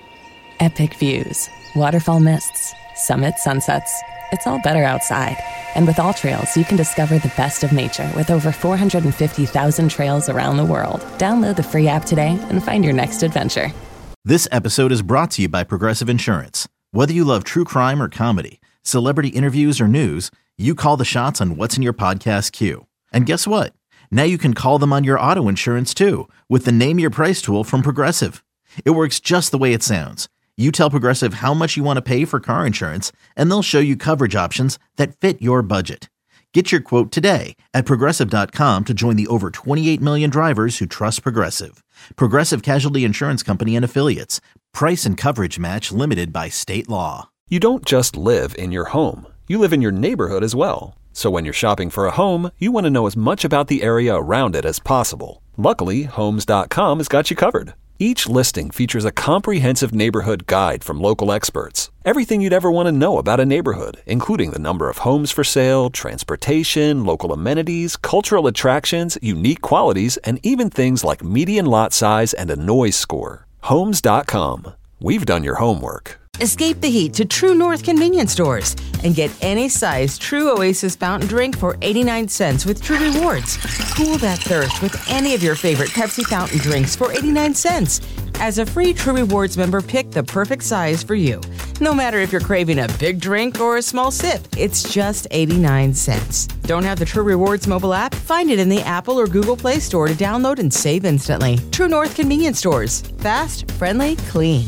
Epic views, waterfall mists, summit sunsets. It's all better outside. And with All Trails, you can discover the best of nature with over four hundred fifty thousand trails around the world. Download the free app today and find your next adventure. This episode is brought to you by Progressive Insurance. Whether you love true crime or comedy, celebrity interviews or news, you call the shots on what's in your podcast queue. And guess what? Now you can call them on your auto insurance too with the Name Your Price tool from Progressive. It works just the way it sounds. You tell Progressive how much you want to pay for car insurance, and they'll show you coverage options that fit your budget. Get your quote today at Progressive dot com to join the over twenty-eight million drivers who trust Progressive. Progressive Casualty Insurance Company and Affiliates. Price and coverage match limited by state law. You don't just live in your home. You live in your neighborhood as well. So when you're shopping for a home, you want to know as much about the area around it as possible. Luckily, Homes dot com has got you covered. Each listing features a comprehensive neighborhood guide from local experts. Everything you'd ever want to know about a neighborhood, including the number of homes for sale, transportation, local amenities, cultural attractions, unique qualities, and even things like median lot size and a noise score. Homes dot com. We've done your homework. Escape the heat to True North convenience stores and get any size True Oasis fountain drink for eighty-nine cents with True Rewards. Cool that thirst with any of your favorite Pepsi fountain drinks for eighty-nine cents. As a free True Rewards member, pick the perfect size for you. No matter if you're craving a big drink or a small sip, it's just eighty-nine cents. Don't have the True Rewards mobile app? Find it in the Apple or Google Play Store to download and save instantly. True North convenience stores. Fast, friendly, clean.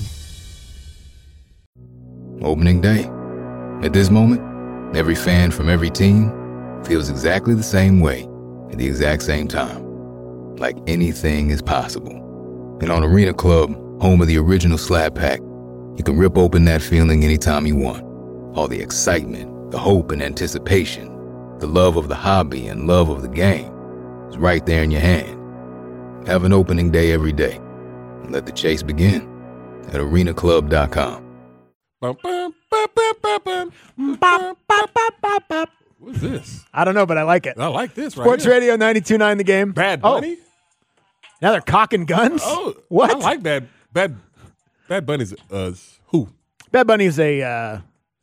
Opening day. At this moment, every fan from every team feels exactly the same way at the exact same time. Like anything is possible. And on Arena Club, home of the original Slab Pack, you can rip open that feeling anytime you want. All the excitement, the hope and anticipation, the love of the hobby and love of the game is right there in your hand. Have an opening day every day. And let the chase begin at arena club dot com. What's this? I don't know, but I like it. I like this right Sports here. Radio ninety-two point nine The Game. Bad Bunny? Oh. Now they're cocking guns? Oh, what? I like Bad Bad Bad Bunny's uh who? Bad Bunny is a uh,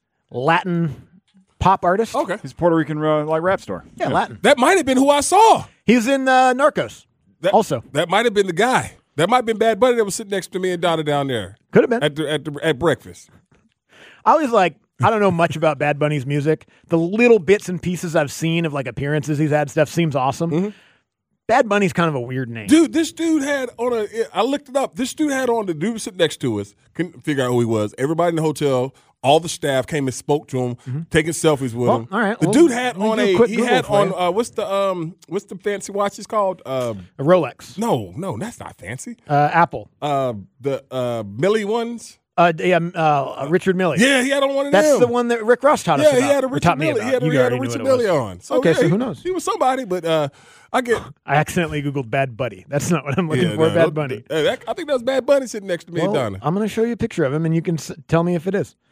Latin pop artist. Okay. He's a Puerto Rican uh, like rap star. Yeah, yeah, Latin. That might have been who I saw. He's in uh, Narcos. That, also. That might have been the guy. That might have been Bad Bunny that was sitting next to me and Donna down there. Could have been. At the, at the, at breakfast. I always like, I don't know much about Bad Bunny's music. The little bits and pieces I've seen of like appearances he's had, stuff seems awesome. Mm-hmm. Bad Bunny's kind of a weird name. Dude, this dude had on a, I looked it up. This dude had on, the dude sitting next to us, couldn't figure out who he was. Everybody in the hotel, all the staff came and spoke to him, mm-hmm. taking selfies with well, him. All right. The well, dude had we'll on a, he Google had on, you. uh, what's the, um, what's the fancy watch it's called? Uh, a Rolex. No, no, that's not fancy. Uh, Apple. Uh, the uh, Millie ones. Uh, yeah, uh, Richard Mille. Yeah, he had on one of That's them. the one that Rick Ross taught us yeah, about. he had a or Richard taught me Mille. about. He had a, you he had a already Richard knew what it Mille was. on. So, okay, yeah, so he, who knows? He was somebody, but uh, I get. I accidentally Googled Bad Bunny. That's not what I'm looking yeah, for, no, Bad Bunny. Uh, that, I think that was Bad Bunny sitting next to me well, and Donna. I'm going to show you a picture of him, and you can s- tell me if it is.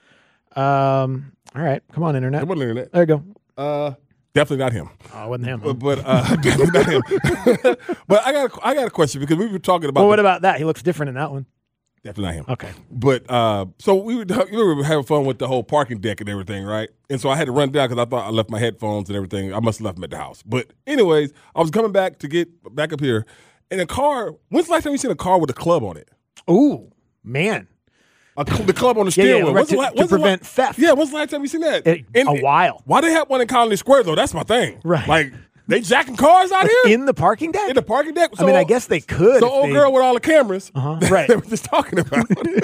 Um, all right. Come on, Internet. Come on, Internet. There you go. Uh, definitely not him. Oh, it wasn't him. But, but uh, definitely not him. But I got, a, I got a question because we were talking about. Well, what the, about that? He looks different in that one. Definitely not him. Okay. But uh, so we were, we were having fun with the whole parking deck and everything, right? And so I had to run down because I thought I left my headphones and everything. I must have left them at the house. But anyways, I was coming back to get back up here. And a car, when's the last time you seen a car with a club on it? Ooh, man. A, the club on the yeah, steering yeah, wheel. right, When's to, the la- to when's prevent the la- theft. Yeah, when's the last time you seen that? It, and, a while. Why they have one in Colony Square, though? That's my thing. Right. Like, they jacking cars out here? In the parking deck? In the parking deck. So, I mean, I guess they could. So old they... girl with all the cameras uh-huh. that right. they were just talking about.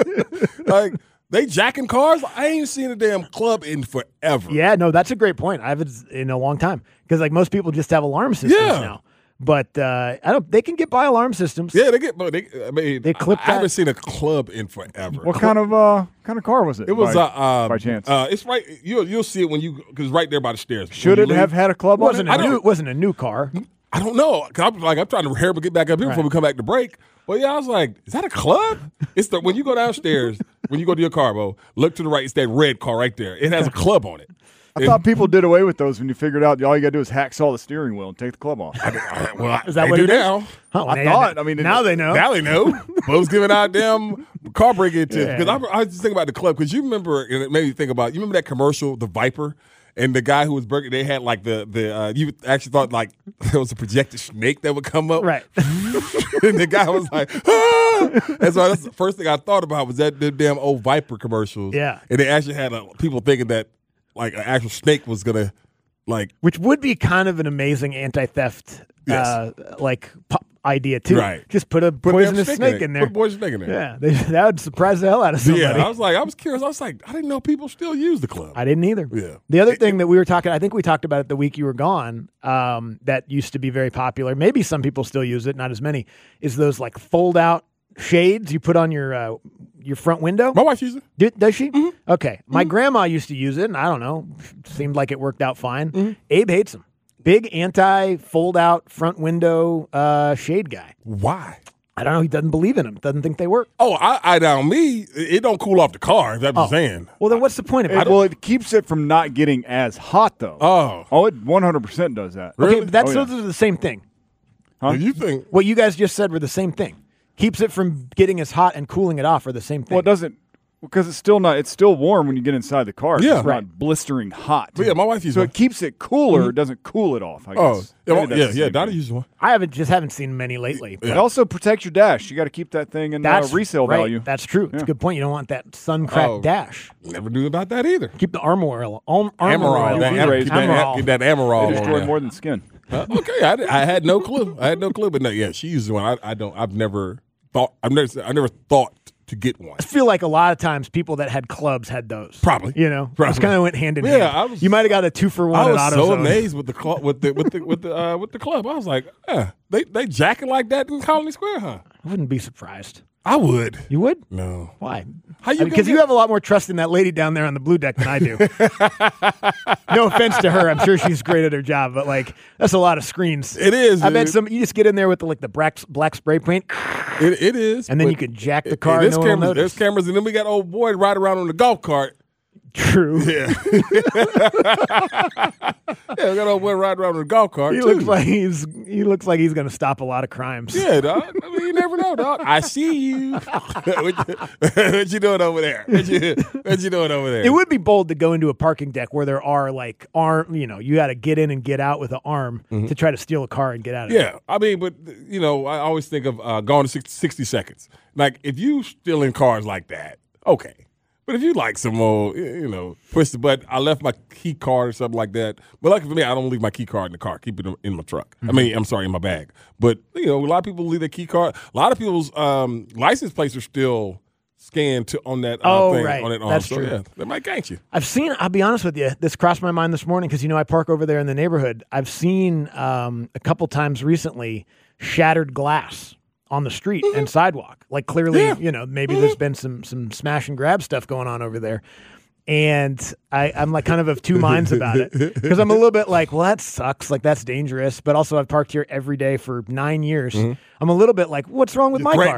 Like, they jacking cars? I ain't seen a damn club in forever. Yeah, no, that's a great point. I haven't in a long time. Because, like, most people just have alarm systems yeah. now. But uh, I don't. They can get by alarm systems. Yeah, they get. But they, I mean, they clip. I, I haven't seen a club in forever. What kind of uh kind of car was it? It was by, uh, uh by chance. Uh, it's right. You'll you'll see it when you because right there by the stairs. Should it have had a club on wasn't it? A new, it wasn't a new car. I don't know. Cause I'm like I'm trying to hurry up and get back up here right. before we come back to break. But yeah, I was like, is that a club? It's the when you go downstairs when you go to your car, bro. Look to the right. It's that red car right there. It has a club on it. I it, thought people did away with those when you figured out all you got to do is hacksaw the steering wheel and take the club off. I, I, well, is that they what do it now? Is? Huh, I thought. I mean, now they know. Now they know. Bo's giving out damn car breaking tips. Yeah. Because I, I was just thinking about the club. Because you remember, and it made me think about. You remember that commercial, the Viper, and the guy who was breaking, they had like the the uh, you actually thought like there was a projected snake that would come up, right? And the guy was like, ah! And so that's the first thing I thought about was that the damn old Viper commercials. Yeah, and they actually had uh, people thinking that like an actual snake was gonna like, which would be kind of an amazing anti-theft yes. uh, like pop idea too. Right, just put a put poisonous snake, snake in, in there. Put a poisonous snake in there. Yeah, they, that would surprise the hell out of somebody. Yeah, I was like, I was curious. I was like, I didn't know people still use the club. I didn't either. Yeah. The other thing that we were talking, I think we talked about it the week you were gone, um, that used to be very popular. Maybe some people still use it, not as many, is those like fold out shades you put on your uh, your front window. My wife uses it. Do, does she? Mm-hmm. Okay. My mm-hmm. grandma used to use it, and I don't know, seemed like it worked out fine. Mm-hmm. Abe hates them. Big anti fold out front window uh, shade guy. Why? I don't know. He doesn't believe in them. Doesn't think they work. Oh, I, I down me. It don't cool off the car. That's what I'm Oh. saying. Well, then what's the point of it? It- well, it keeps it from not getting as hot, though. Oh, Oh, it one hundred percent does that. Okay, but that's Oh, yeah. those are the same thing. Huh? you think? What you guys just said were the same thing. Keeps it from getting as hot and cooling it off are the same thing. Well, it doesn't, because it's still not. It's still warm when you get inside the car. Yeah. It's Right. not blistering hot. But yeah, my wife uses So one. it keeps it cooler. It doesn't cool it off. I Oh, guess. yeah, Maybe well, that's yeah, the yeah. same Donnie thing. uses one. I haven't just haven't seen many lately. It also protects your dash. You got to keep that thing in That's uh, resale right. value. That's true. It's Yeah. a good point. You don't want that sun cracked Oh. dash. Never knew about that either. Keep the armor oil. Arm, armor Amarol, oil. that, U V am- rays, keep that, Amarol. keep that Amarol They on destroy there. more than skin. Uh, okay, I, di- I had no clue. I had no clue, but no, yeah, she uses one. I, I don't. I've never thought. I've never. I never thought to get one. I feel like a lot of times people that had clubs had those. Probably. You know, Probably. it kind of went hand in Yeah, hand. I was- you might have got a two for one I was at so AutoZone. amazed with the cl- with the with the with the uh, with the club. I was like, eh, they they jacking like that in Colony Square, huh? I wouldn't be surprised. I would. You would? No. Why? How you? Because you have a lot more trust in that lady down there on the blue deck than I do. No offense to her, I'm sure she's great at her job, but like that's a lot of screens. It is. I bet dude. some you just get in there with the, like the black black spray paint, It, it is. and then but you can jack the it- car. There's and no one will cameras. notice. There's cameras, and then we got old boy riding around on the golf cart. True. Yeah. Yeah, we got old boy riding around on the golf cart. He too. looks like he's he looks like he's going to stop a lot of crimes. Yeah, dog. I mean, you never know, dog. I see you. what, you what you doing over there? What you, what you doing over there? It would be bold to go into a parking deck where there are like arm, you know, you got to get in and get out with an arm Mhm. to try to steal a car and get out of it. Yeah, I mean, but you know, I always think of uh, going to sixty, sixty seconds. Like if you still in cars like that, okay. But if you like some more, you know, push the button. I left my key card or something like that. But luckily for me, I don't leave my key card in the car. Keep it in my truck. Mm-hmm. I mean, I'm sorry, in my bag. But you know, a lot of people leave their key card. A lot of people's um, license plates are still scanned to on that. Uh, Oh, thing, right. on that arm. That's so, true. Yeah, they might gank you. I've seen, I'll be honest with you, this crossed my mind this morning because, you know, I park over there in the neighborhood. I've seen um, a couple times recently shattered glass on the street Mm-hmm. and sidewalk. Like clearly, Yeah. you know, maybe there's been some some smash and grab stuff going on over there. And I, I'm like kind of of two minds about it because I'm a little bit like, well, that sucks. Like that's dangerous. But also I've parked here every day for nine years. Mm-hmm. I'm a little bit like, what's wrong with my car?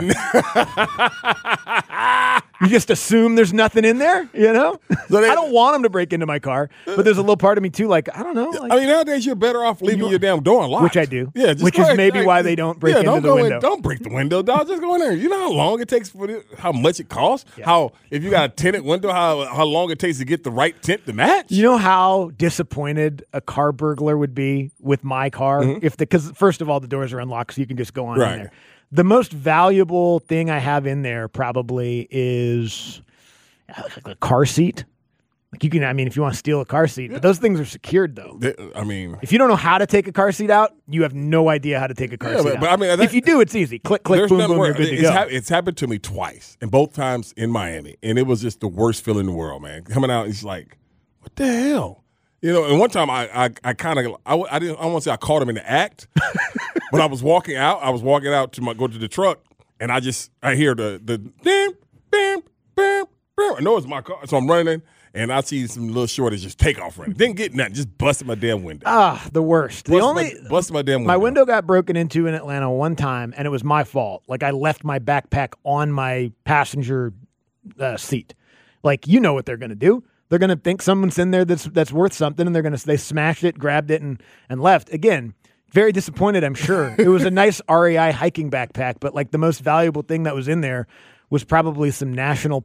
You just assume there's nothing in there, you know? So they- I don't want them to break into my car, but there's a little part of me too, like, I don't know. Like, I mean, nowadays you're better off leaving your damn door unlocked. Which I do. Yeah, just Which go is ahead, maybe like, why they don't break yeah, into don't the go window. In, don't break the window, dog. Just go in there. You know how long it takes for it, how much it costs? How if you got a tinted window, how how long it takes to get the right tint to match? You know how disappointed a car burglar would be with my car Mhm. if the because first of all the doors are unlocked, so you can just go on Right. in there. The most valuable thing I have in there probably is uh, like a car seat. Like you can, I mean, if you want to steal a car seat, but those things are secured though. They- I mean, If you don't know how to take a car seat out, you have no idea how to take a car Yeah, seat but- out. but I mean, that- if you do, it's easy. Click, click, there's boom, nothing boom, worse. you're good to It's, go. hap- it's happened to me twice, and both times in Miami, and it was just the worst feeling in the world, man. Coming out, it's like, what the hell? You know, and one time I I, I kind of I, I didn't I won't say I caught him in the act, but I was walking out. I was walking out to my go to the truck, and I just I hear the the bam bam bam bam. I know it's my car, so I'm running in, and I see some little shorties just take off running. Didn't get nothing, just busted my damn window. Ah, the worst. The Busted only my, busted my damn window. my window got broken into in Atlanta one time, and it was my fault. Like I left my backpack on my passenger uh, seat. Like you know what they're gonna do. They're gonna think someone's in there that's that's worth something, and they're gonna they smashed it, grabbed it, and and left. Again, very disappointed. I'm sure it was a nice R E I hiking backpack, but like the most valuable thing that was in there was probably some national park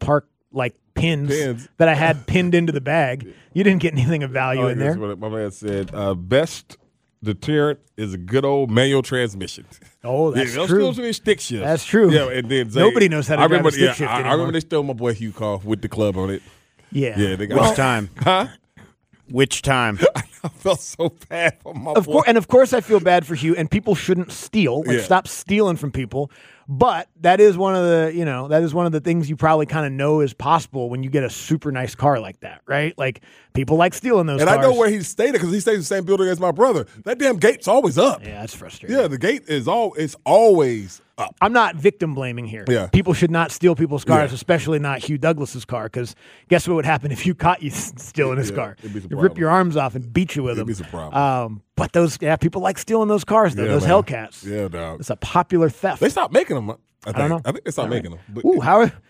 like pins, Pins. that I had pinned into the bag. You didn't get anything of value Oh, in here's there. what my man said. Uh, best deterrent is a good old manual transmission. Oh, that's yeah, those true. still some stick shifts. That's true. Yeah, and then Zay, Nobody knows how to I drive remember, a stick yeah, shift I, I anymore. remember they stole my boy Hugh Car with the club on it. Yeah. Yeah, they got Which time? Huh? Which time? I felt so bad for my Of boy. course, and of course, I feel bad for Hugh. And people shouldn't steal. Like, Yeah. stop stealing from people. But that is one of the, you know, that is one of the things you probably kind of know is possible when you get a super nice car like that, right? Like, people like stealing those And cars. I know where he stayed because he stays in the same building as my brother. That damn gate's always up. Yeah, that's frustrating. Yeah, the gate is all it's always up. I'm not victim blaming here. Yeah. People should not steal people's cars, Yeah. especially not Hugh Douglas's car, because guess what would happen if you caught you s- stealing his Yeah, car? it'd be some You'd rip problem. your arms off and beat you with It'd them. be some problem. Um, but those, yeah, people like stealing those cars, though, Yeah, those man. Hellcats. Yeah, dog. It's a popular theft. They stopped making them. I, think. don't know. I think they stopped All right. making them. But Ooh, how are,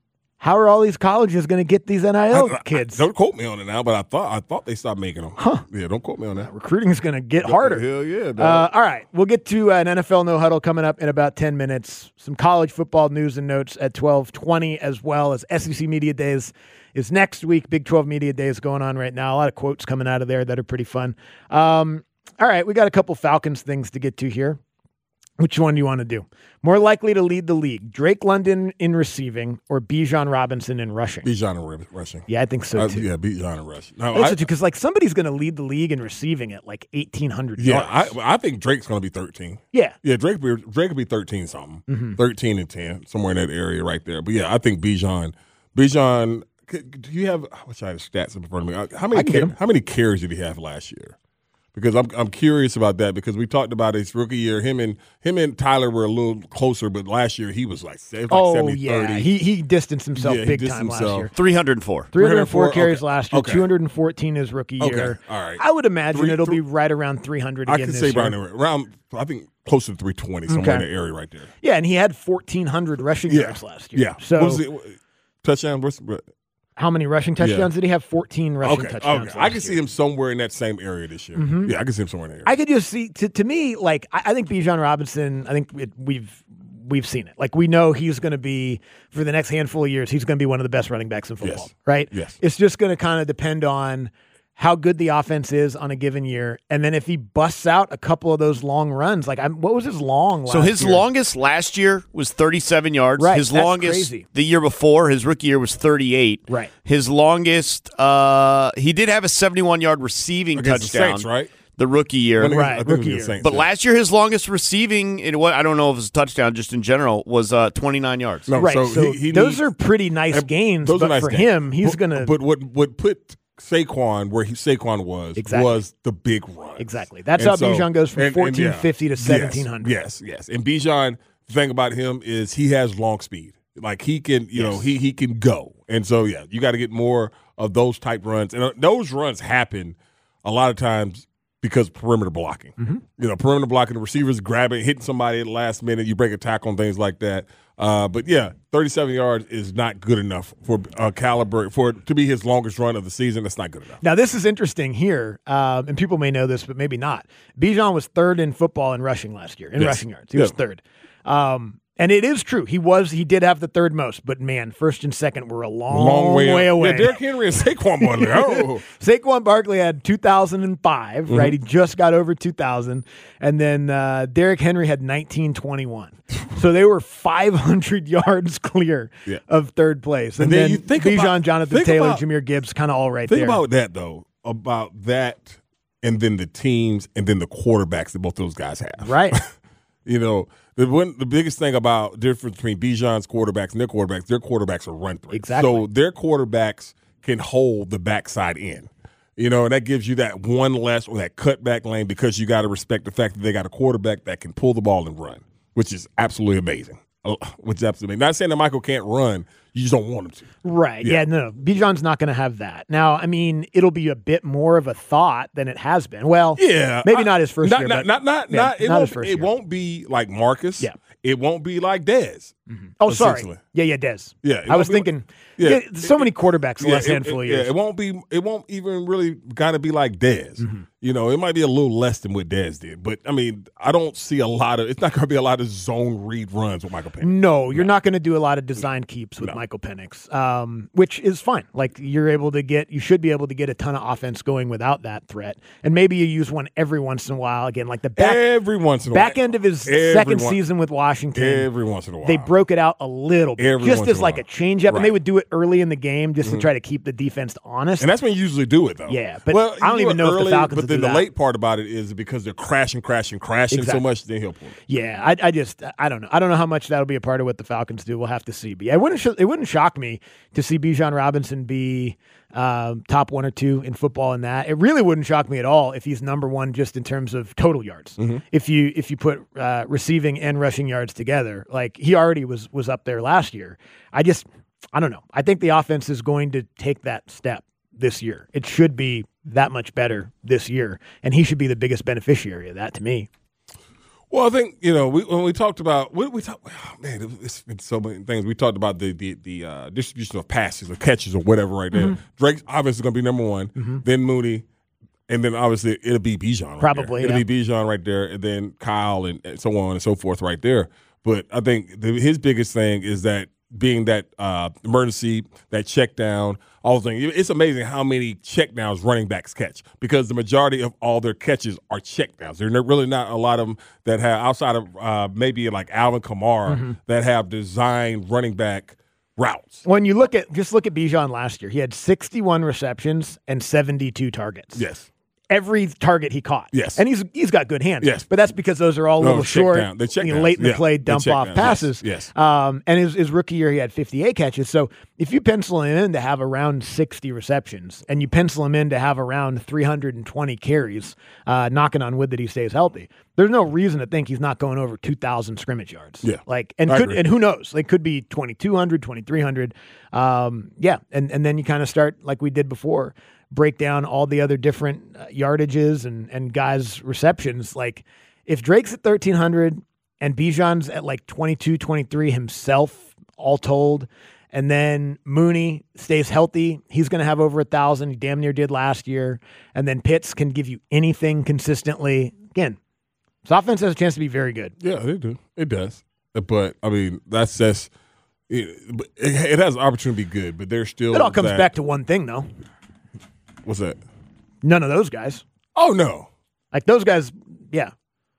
how are all these colleges going to get these N I L I- I- kids? don't quote me on it now, but I thought I thought they stopped making them. Huh? Yeah, don't quote me on that. Recruiting is going to get harder. Hell yeah, dog. Uh, all right, we'll get to uh, an N F L No Huddle coming up in about ten minutes. Some college football news and notes at twelve twenty, as well as S E C Media Days is next week. Big twelve Media Days going on right now. A lot of quotes coming out of there that are pretty fun. Um, all right, we got a couple Falcons things to get to here. Which one do you want to do? More likely to lead the league, Drake London in receiving or Bijan Robinson in rushing? Bijan in rushing. Yeah, I think so Uh, too. yeah, Bijan in rushing. No, That's I- because like somebody's going to lead the league in receiving at like eighteen hundred yeah, yards. I, I think Drake's going to be thirteen. Yeah. Yeah, Drake be, Drake will be thirteen something. Mhm. thirteen and ten, somewhere in that area right there. But yeah, I think Bijan, Bijan, c- do you have, I wish I had stats in front of me. Uh, How many, I can get car- 'em. how many carries did he have last year? Because I'm I'm curious about that because we talked about his rookie year. Him and him and Tyler were a little closer, but last year he was like, it was like Oh, seventy, yeah. thirty. He he distanced himself Yeah, he big distanced time last himself. year. three hundred four. three hundred four three hundred four carries okay. last year, Okay. two hundred fourteen his rookie Okay. year. All right. I would imagine Three- it'll three- be right around three hundred I again could this say year. around, around, I think closer to three twenty, somewhere Okay. in the area right there. Yeah, and he had fourteen hundred rushing Yeah. yards last year. Yeah. So What was it? Touchdown? What's, how many rushing touchdowns did he have? fourteen rushing okay, touchdowns. okay. I last can see year. him somewhere in that same area this year. Mhm. Yeah, I can see him somewhere in there. I could just see to, to me like I, I think Bijan Robinson. I think it, we've we've seen it. Like we know he's going to be for the next handful of years. He's going to be one of the best running backs in football. Yes. Right? Yes. It's just going to kind of depend on how good the offense is on a given year, and then if he busts out a couple of those long runs, like I'm, what was his long? So last his year? longest last year was thirty-seven yards. Right, His that's longest crazy. the year before, his rookie year was thirty-eight. Right. His longest, uh, he did have a seventy-one yard receiving Against the touchdown. Saints, right? The rookie year. When he- Right, I think it was rookie against year. Saints, But yeah. last year, his longest receiving, in what I don't know if it's a touchdown, just in general, was uh, twenty-nine yards. No, Right. so So, he- he those needs- are pretty nice And gains, those but are nice for games. him, he's But- going to But what what put Saquon where he Saquon was Exactly. was the big run. exactly. That's And how so- Bijan goes from and- and fourteen fifty yeah. to seventeen hundred. Yes, yes, yes. And Bijan, the thing about him is he has long speed. Like he can, you know, Yes. he he can go. And so yeah, you got to get more of those type runs. And uh, those runs happen a lot of times because perimeter blocking. Mm-hmm. You know, perimeter blocking, the receivers grabbing, hitting somebody at the last minute, you break a tackle and things like that. Uh, but yeah, thirty-seven yards is not good enough for a caliber for it to be his longest run of the season. That's not good enough. Now, this is interesting here, um, and people may know this, but maybe not. Bijan was third in football in rushing last year, in Yes. rushing yards. He was Yeah. third. Um, and it is true. He was. He did have the third most, but man, first and second were a long, Long way, way away. Yeah, Derrick Henry and Saquon won there. Oh. Saquon Barkley had two thousand five, Mm-hmm. right? He just got over two thousand. And then uh, Derrick Henry had nineteen twenty-one. So they were five hundred yards clear Yeah. of third place. And, And then then, you think Bijan, about- Jonathan think Taylor, about- Jahmyr Gibbs, kind of all right Think there. about that though, about that, and then the teams, and then the quarterbacks that both those guys have. Right. You know, the one the biggest thing about difference between Bijan's quarterbacks and their quarterbacks, their quarterbacks are run threats. Exactly. So their quarterbacks can hold the backside in. You know, and that gives you that one less or that cutback lane because you got to respect the fact that they got a quarterback that can pull the ball and run, which is absolutely amazing. Uh, which is absolutely amazing. Not saying that Michael can't run, you just don't want him to. Right. Yeah. Yeah, no. Bijan's not going to have that. Now, I mean, it'll be a bit more of a thought than it has been. Well, Yeah, maybe I- not his first not, year, not, but not, not, yeah, not, it, not won't, his first it year. won't be like Marcus. Yeah. It won't be like Dez. Mm-hmm. Oh, sorry. Yeah, yeah, Dez. Yeah, I was thinking. Yeah, yeah so it, many quarterbacks the yeah, last it, handful it, of years. Yeah, it won't be. It won't even really got to be like Dez. Mm-hmm. You know, it might be a little less than what Dez did, but I mean, I don't see a lot of. It's not going to be a lot of zone read runs with Michael Penix. No, you're no. not going to do a lot of design keeps with no. Michael Penix, um, which is fine. Like you're able to get, you should be able to get a ton of offense going without that threat, and maybe you use one every once in a while. Again, like the back every once in a back while. end of his every second one, season with Washington. Every once in a while, they broke it out a little bit, every just once as in a like while. a change up, right. and they would do it early in the game just mm-hmm. to try to keep the defense honest. And that's when you usually do it, though. Yeah, but well, I don't even know early, if the Falcons. But then do the that. late part about it is because they're crashing, crashing, crashing exactly. so much, then he'll pull it. Yeah, I, I just I don't know. I don't know how much that'll be a part of what the Falcons do. We'll have to see. But it wouldn't sh- it wouldn't shock me to see Bijan Robinson be um, top one or two in football in that. It really wouldn't shock me at all if he's number one just in terms of total yards. Mm-hmm. If you if you put uh, receiving and rushing yards together, like he already was was up there last year. I just I don't know. I think the offense is going to take that step this year. It should be that much better this year, and he should be the biggest beneficiary of that to me. Well, I think, you know, we, when we talked about, what did we talk oh, man, it's been so many things. We talked about the the, the uh, distribution of passes or catches or whatever right there. Mm-hmm. Drake's obviously going to be number one, mm-hmm. then Mooney, and then obviously it'll be Bijan right Probably, there. It'll yeah. be Bijan right there, and then Kyle and, and so on and so forth right there. But I think the, his biggest thing is that being that uh, emergency, that check down, all the things. It's amazing how many check downs running backs catch because the majority of all their catches are check downs. There are really not a lot of them that have, outside of uh, maybe like Alvin Kamara, mm-hmm. that have designed running back routes. When you look at, just look at Bijan last year, he had sixty-one receptions and seventy-two targets. Yes. Every target he caught. Yes. And he's he's got good hands. Yes. But that's because those are all a no, little check short, down. They check you know, downs. late in the yeah. play, dump off downs. passes. Yes. yes. Um, and his, his rookie year, he had fifty-eight catches. So if you pencil him in to have around sixty receptions and you pencil him in to have around three hundred twenty carries, uh, knocking on wood that he stays healthy, there's no reason to think he's not going over two thousand scrimmage yards. Yeah. Like, and I could, agree. and who knows? Like, could be twenty-two hundred, twenty-three hundred. Um, yeah. And, and then you kind of start like we did before, break down all the other different uh, yardages and, and guys' receptions. Like, if Drake's at thirteen hundred and Bijan's at like twenty-two, twenty-three himself, all told, and then Mooney stays healthy, he's going to have over a thousand. He damn near did last year. And then Pitts can give you anything consistently. Again, this offense has a chance to be very good. Yeah, they do. It does. But, I mean, that's just it, it has an opportunity to be good, but there's still It all comes that, back to one thing, though. What's that? None of those guys. Oh, no. Like, those guys, yeah.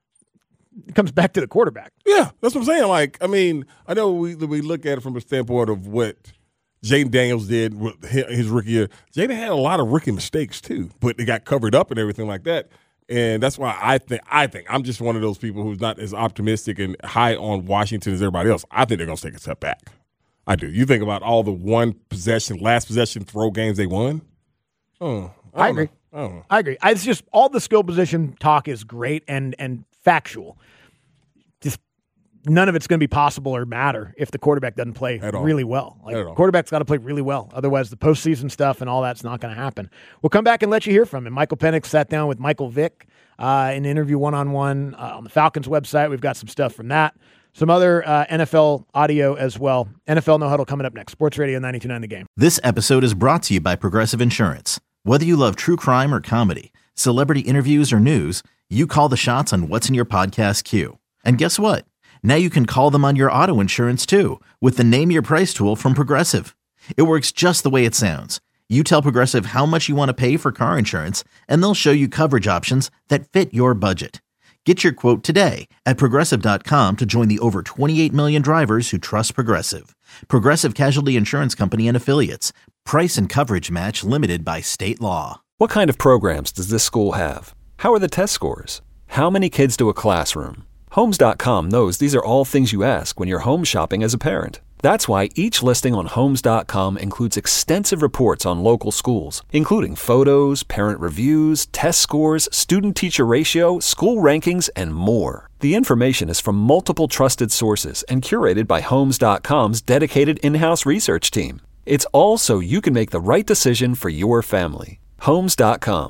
It comes back to the quarterback. Yeah, that's what I'm saying. Like, I mean, I know we we look at it from a standpoint of what Jaden Daniels did with his rookie year. Jaden had a lot of rookie mistakes too, but they got covered up and everything like that. And that's why I think I think I'm just one of those people who's not as optimistic and high on Washington as everybody else. I think they're going to take a step back. I do. You think about all the one possession, last possession throw games they won. Oh, I, I agree. Know. I don't know. I agree. It's just all the skill position talk is great and and factual. Just none of it's going to be possible or matter if the quarterback doesn't play really well. Like, quarterback's got to play really well. Otherwise, the postseason stuff and all that's not going to happen. We'll come back and let you hear from him. Michael Penix sat down with Michael Vick uh, in an interview one-on-one uh, on the Falcons website. We've got some stuff from that. Some other uh, N F L audio as well. N F L No Huddle coming up next. Sports Radio ninety-two point nine The Game. This episode is brought to you by Progressive Insurance. Whether you love true crime or comedy, celebrity interviews or news, you call the shots on what's in your podcast queue. And guess what? Now you can call them on your auto insurance too with the Name Your Price tool from Progressive. It works just the way it sounds. You tell Progressive how much you want to pay for car insurance, and they'll show you coverage options that fit your budget. Get your quote today at Progressive dot com to join the over twenty-eight million drivers who trust Progressive. Progressive Casualty Insurance Company and Affiliates. Price and coverage match limited by state law. What kind of programs does this school have? How are the test scores? How many kids do a classroom? Homes dot com knows these are all things you ask when you're home shopping as a parent. That's why each listing on Homes dot com includes extensive reports on local schools, including photos, parent reviews, test scores, student-teacher ratio, school rankings, and more. The information is from multiple trusted sources and curated by Homes dot com's dedicated in-house research team. It's all so you can make the right decision for your family. Homes dot com.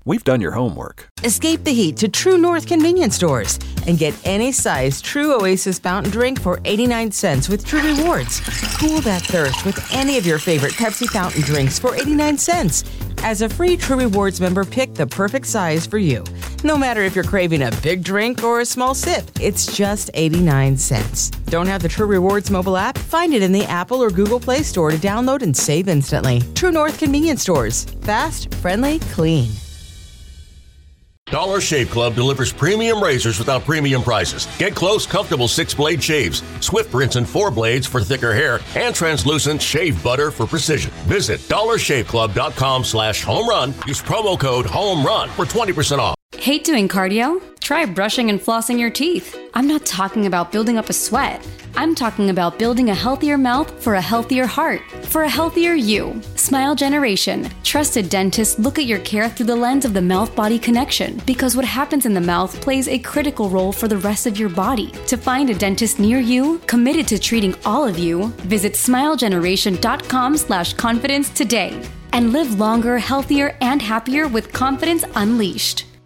We've done your homework. Escape the heat to True North convenience stores and get any size True Oasis fountain drink for eighty-nine cents with True Rewards. Cool that thirst with any of your favorite Pepsi fountain drinks for eighty-nine cents. As a free True Rewards member, pick the perfect size for you. No matter if you're craving a big drink or a small sip, it's just eighty-nine cents. Don't have the True Rewards mobile app? Find it in the Apple or Google Play Store to download and save instantly. True North convenience stores. Fast, friendly, clean. Dollar Shave Club delivers premium razors without premium prices. Get close, comfortable six-blade shaves, swift rinse and four blades for thicker hair, and translucent shave butter for precision. Visit dollarshaveclub.com slash home run. Use promo code HOMERUN for twenty percent off. Hate doing cardio? Try brushing and flossing your teeth. I'm not talking about building up a sweat. I'm talking about building a healthier mouth for a healthier heart, for a healthier you. Smile Generation. Trusted dentists look at your care through the lens of the mouth-body connection, because what happens in the mouth plays a critical role for the rest of your body. To find a dentist near you, committed to treating all of you, visit smilegeneration.com slash confidence today and live longer, healthier, and happier with confidence unleashed.